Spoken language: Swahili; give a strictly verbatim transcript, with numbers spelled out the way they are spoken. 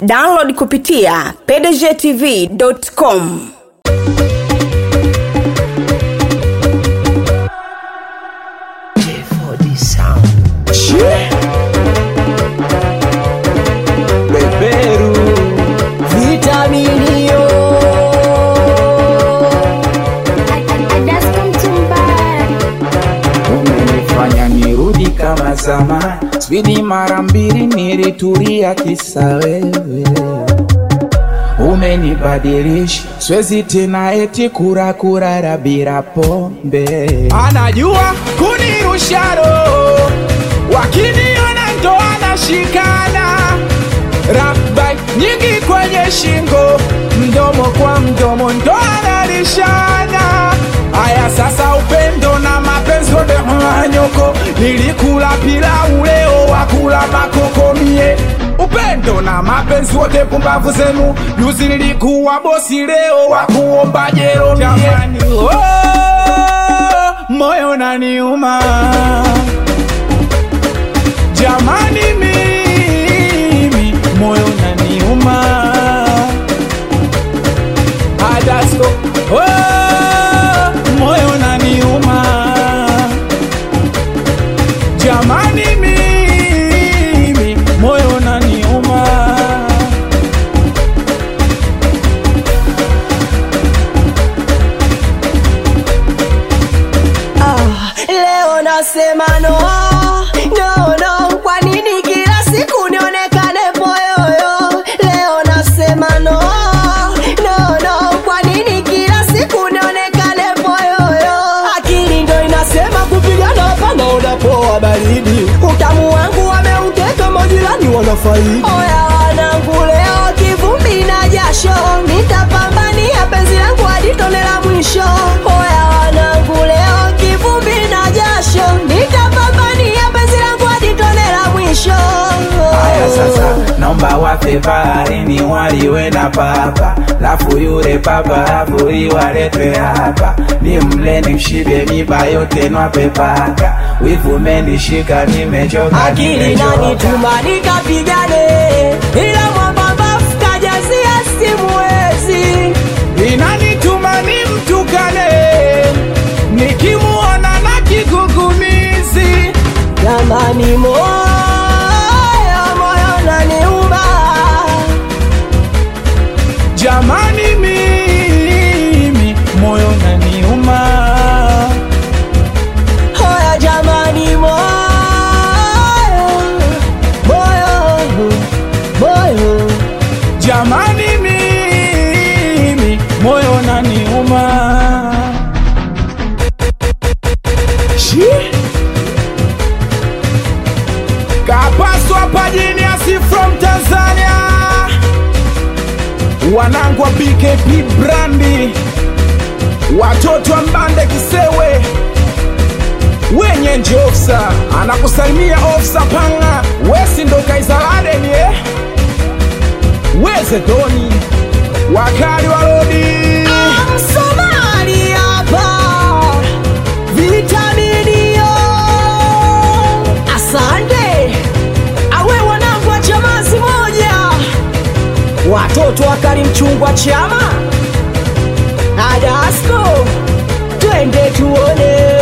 Download kupitia p d g t v dot com. Beberu Vitaminio umenifanya nirudi kama zamani, spidi mara mbili nilitulia kisa wewe. Umenibadilisha, siwezi tena eti kura kurara bila pombe. Anajua kunirusha roho, wakiniona ndo anashikana. Rap bite nyingi kwenye shingo, mdomo kwa mdomo ndo analishana. Aya sasa upendo na mapenzi wote mwanyoko, nilikula pilau leo wakula makoko mie. Upendo na mapenzi wote pumbavu zenu, yuzi nilikuwa bosi leo wakuomba jero mie. Jamani oh, moyo unaniuma. Jamani mimi moyo unaniuma. Adasko oh, moyo unaniuma. Jamani mimi moyo unaniuma. Ah, leo nasema no, no, no. Kwa nini kila siku nionekane poyoyo? Leo nasema no, no, no. Kwa nini kila siku nionekane poyoyo? Akili ndo inasema kupigana kama unapoa baridi. Utamu wangu wameuteka majirani wanafaidi. Oya wanangu leo kivumbi na jasho, nitapambania penzi langu hadi tone la mwisho. Oya wanangu leo kivumbi na jasho, nitapambania penzi langu hadi tone la mwisho. Aya sasa naomba wape baharini waliwe na papa, lafu yule papa avuri walete hapa. Ni mle ni mshibe miba yote nwape paka, wivu menishika nimechoka. Akili nani tuma nikapigane, ila mwambamba fukajazia simuwezi. Inanituma ni mtukane, nikimuona na kigugumizi. Jamani moyo, moyo unaniuma. Jamani mimi moyo unaniuma. Hoya jamani moyo, moyo, moyo. Jamani mimi moyo unaniuma. Shi Kapaswa pajini asi from Tanzania, wanangu wa B K P brandi, watoto wa Mbande Kisewe, wenye nje ofsa anakusalimia ofsa panga. Wesi ndo Kaizalade ni eh, weze doni wakali warodi. Msomali hapa Vitaminio. Asante awe wanangu wa chamazi moja, watoto wakali mchungwa chama. Adasko twende tuone.